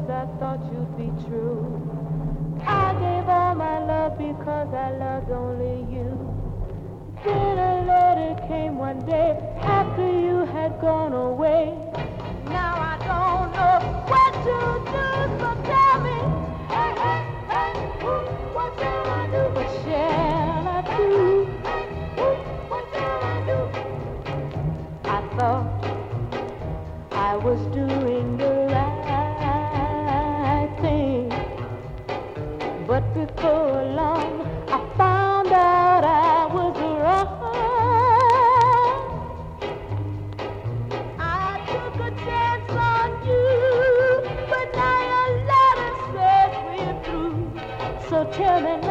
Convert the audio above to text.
I thought you'd be true. I gave all my love because I loved only you. Then a letter came one day after you had gone away. Now I don't know what to do, so tell me, hey, hey, hey, what shall I do? What shall I do? What shall I do? I thought I was doing the right thing, but before long I found out I was wrong. I took a chance on you, but now your letter says we're through. So tell me